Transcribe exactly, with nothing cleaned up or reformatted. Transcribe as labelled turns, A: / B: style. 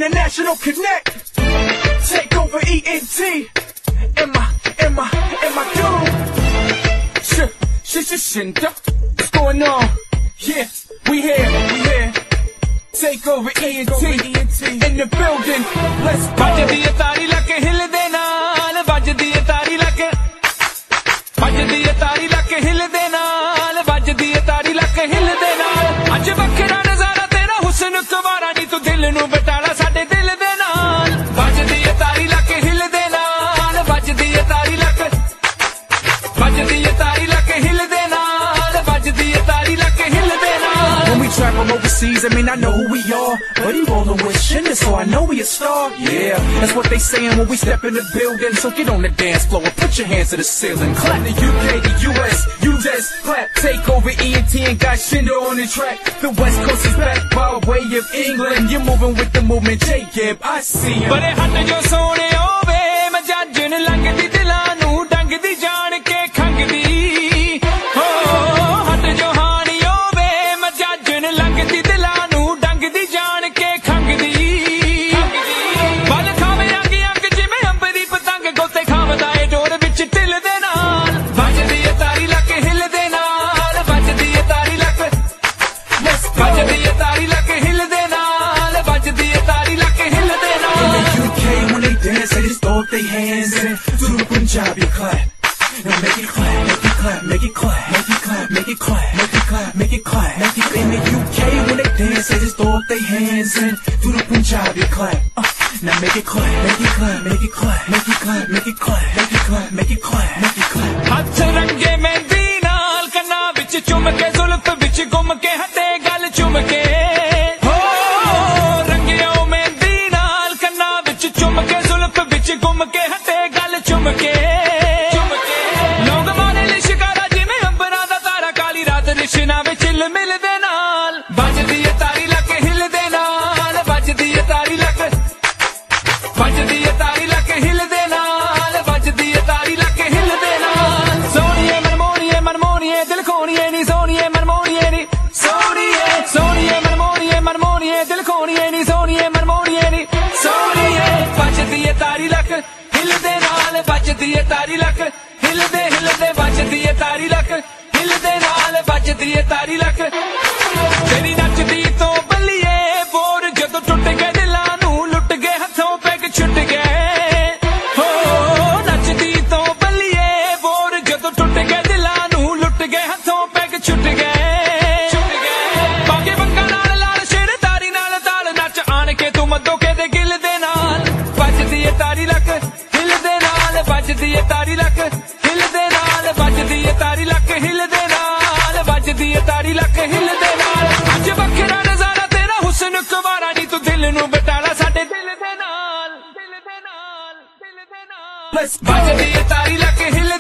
A: International Connect. Take over E N T. In my, in my, in my dude. Shh, shh, shh, shinda. What's going on? Yeah, we here, we here. Take over E N T in the building. Let's go.
B: ਵੱਜਦੀ ਏ ਤਾੜੀ ਲਾ ਕੇ ਹਿਲਦੇ ਨਾਲ, ਵੱਜਦੀ ਏ ਤਾੜੀ ਲਾ ਕੇ, ਵੱਜਦੀ ਏ ਤਾੜੀ ਲਾ ਕੇ ਹਿਲਦੇ ਨਾਲ, ਵੱਜਦੀ ਏ ਤਾੜੀ ਲਾ ਕੇ ਹਿਲਦੇ ਨਾਲ। ਅੱਜ ਵੱਖਰਾ ਨਜ਼ਾਰਾ ਤੇਰਾ ਹੁਸਨ ਕੁਵਾਰਾ ਨੀ ਤੂੰ ਦਿਲ ਨੂੰ ਬਟਾਲਾ ਸਾਡੇ ਦਿਲ ਦੇ ਨਾਲ। ਵੱਜਦੀ ਏ ਤਾੜੀ ਲਾ ਕੇ ਹਿਲਦੇ ਨਾਲ, ਵੱਜਦੀ ਏ ਤਾੜੀ ਲਾ ਕੇ, ਵੱਜਦੀ ਏ ਤਾੜੀ ਲਾ ਕੇ ਹਿਲਦੇ ਨਾਲ, ਵੱਜਦੀ ਏ ਤਾੜੀ ਲਾ ਕੇ ਹਿਲਦੇ ਨਾਲ।
A: When we travel overseas, I mean, I know who we are. But he rollin' with Shinda, so I know we a star. Yeah, that's what they sayin' when we step in the building. So get on the dance floor and put your hands to the ceiling. Clap the U K, the U S, you just clap. Take over E N T and got Shinda on the track. The West Coast is back by way of England. You're moving with the movement, J-Gib, I see him.
B: ਬੜੇ ਹੱਟ ਜੋ ਸੋਹਣੇ ਹੋਵੇ ਮੈਂ ਜੱਜਣ ਲੰਘਦੀ ਦਿਲਾਂ ਨੂੰ ਡੰਗਦੀ ਜਾਣ ਕੇ ਖੰਗਦੀ ਹੋ। ਹੱਟ ਜੋ ਹਾਣੀ ਹੋਵੇ ਮੈਂ ਜੱਜਣ ਲੰਘਦੀ ਦਿਲਾਂ ਨੂੰ ਡੰਗਦੀ ਜਾਣ ਕੇ ਖੰਗਦੀ। ਬਲ ਖਾਵੇ ਅੰਗ ਅੰਗ ਜਿਵੇਂ ਅੰਬਰੀ ਪਤੰਗ ਗੋਤੇ ਖਾਵਦਾ ਏ ਡੋਰ ਵਿੱਚ ਢਿੱਲ ਦੇ ਨਾਲ। ਵੱਜਦੀ ਏ ਤਾੜੀ ਲਾ ਕੇ ਹਿਲਦੇ ਨਾਲ, ਵੱਜਦੀ ਏ ਤਾੜੀ ਲਾ ਕੇ, ਵੱਜਦੀ ਏ ਤਾੜੀ ਲਾ ਕੇ ਹਿਲਦੇ ਨਾਲ, ਵੱਜਦੀ ਏ ਤਾੜੀ ਲਾ ਕੇ ਹਿਲਦੇ ਨਾਲ।
A: In the U K, when they dance, they just throw up their hands and do the Punjabi clap. Now make it clap, make it clap, make it clap, make it clap, make it clap, make it clap, make it clap, make it. In the U K, when they dance, they just throw up their hands and do the Punjabi clap. Uh, now make it clap, make it clap, make it clap, make it clap, make it clap, make it clap, make it clap, make it clap.
B: ਹੱਥ ਰੰਗੇ ਮਹਿੰਦੀ ਨਾਲ ਕੰਨਾਂ ਵਿੱਚ ਚੁੰਮ ਕੇ ਜ਼ੁਲਫ ਵਿੱਚ ਗੁੰਮ ਕੇ ਹੱਥੇ ਗੱਲ ਚੁੰਮ ਕੇ ਹੋ। ਰੰਗਿਓ ਮਹਿੰਦੀ ਨਾਲ ਕੰਨਾਂ ਵਿੱਚ ਚੁੰਮ ਕੇ ਜ਼ੁਲਫ ਵਿੱਚ ਗੁੰਮ ਕੇ ਹੱਥੇ ਗੱਲ ਚੁੰਮ ਕੇ ਲੋਕ ਮਾਰੇ ਲਈ ਸ਼ਿਕਾਰਾ ਜਿਵੇਂ ਅੰਬਰਾਂ ਦਾ ਤਾਰਾ ਕਾਲੀ ਰਾਤ ਰਿਸ਼ਨਾ ਵਿੱਚ ਲ ਮਿਲਦੇ ਨਾਲ। ਵੱਜਦੀ ਏ ਤਾੜੀ ਲਾ ਕੇ ਹਿਲਦੇ ਨਾਲ, ਵੱਜਦੀ ਏ ਤਾੜੀ ਲਾ ਕੇ, ਵੱਜਦੀ ਏ ਤਾੜੀ ਲਾ ਕੇ ਹਿਲਦੇ ਨਾਲ, ਵੱਜਦੀ ਏ ਤਾੜੀ ਲਾ ਕੇ ਹਿਲਦੇ ਨਾਲ। ਸੋਹਣੀਏ ਮਨਮੋਹਣੀਏ ਮਨਮੋਹਣੀਏ ਦਿਲ ਖੋਣੀਏ ਨੀ ਸੋਹਣੀਏ ਮਨਮੋਹਣੀਏ ਨੀ ਸੋਹਣੀਏ, ਸੋਹਣੀਏ ਮਨਮੋਹਣੀਏ ਮਨਮੋਹਣੀਏ ਦਿਲ ਖੋਣੀਏ ਨੀ ਸੋਹਣੀਏ ਮਨਮੋਹਣੀਏ ਨੀ ਸੋਹਣੀਏ। ਵੱਜਦੀ ਏ ਤਾੜੀ ਲਾ ਕੇ ਹਿਲਦੇ ਨਾਲ, ਵੱਜਦੀ ਏ ਤਾੜੀ ਲਾ ਕੇ ਹਿਲਦੇ ਹਿਲਦੇ, ਵੱਜਦੀ ਏ ਤਾੜੀ ਲਾ ਕੇ ਹਿਲਦੇ ਨਾਲ, ਵੱਜਦੀ ਏ ਤਾੜੀ ਲਾ ਕੇ। ਤੇਰੀ ਨੱਚਦੀ ਤੋਂ ਬੱਲੀਏ ਬੋਰ ਜਦੋਂ ਟੁੱਟ ਗਏ ਦਿਲਾਂ ਨੂੰ ਲੁੱਟ ਗਏ ਹੱਥੋਂ ਪੈਗ ਛੁੱਟ ਗਏ ਹੋ। ਨੱਚਦੀ ਤੋਂ ਬੱਲੀਏ ਬੋਰ ਜਦੋਂ ਟੁੱਟ ਗਏ ਦਿਲਾਂ ਨੂੰ ਲੁੱਟ ਗਏ ਹੱਥੋਂ ਪੈਗ ਛੁੱਟ ਗਏ। ਬਾਗੇ ਬੰਗਾ ਨਾਲ ਲਾਲ ਸ਼ੇਰ ਤਾਰੀ ਨਾਲ ਤਾਲ ਨੱਚ ਆਣ ਕੇ ਤੂੰ ਮੱਦੋ ਕੇ ਦੇ ਗਿਲ ਦੇ ਨਾਲ। ਵੱਜਦੀ ਏ ਤਾੜੀ ਲਾ ਕੇ ਹਿਲਦੇ ਨਾਲ, ਵੱਜਦੀ ਏ ਤਾੜੀ ਲਾ ਕੇ ਹਿਲਦੇ ਨਾਲ, ਵੱਜਦੀ ਏ ਤਾੜੀ ਲਾ ਕੇ ਹਿਲਦੇ ਨਾਲ, ਵੱਜਦੀ ਏ ਤਾੜੀ ਲਾ ਕੇ ਹਿਲਦੇ ਨਾਲ। ਅੱਜ ਵੱਖਰਾ ਨਜ਼ਾਰਾ ਤੇਰਾ ਹੁਸਨ ਕੁਵਾਰਾ ਨੀ ਤੂੰ ਦਿਲ ਨੂੰ ਬਟਾਲਾ ਸਾਡੇ ਦਿਲ ਦੇ ਨਾਲ, ਦਿਲ ਦੇ ਨਾਲ, ਦਿਲ ਦੇ ਨਾਲ।
A: Let's go.
B: ਵੱਜਦੀ ਏ ਤਾੜੀ ਲਾ ਕੇ ਹਿਲ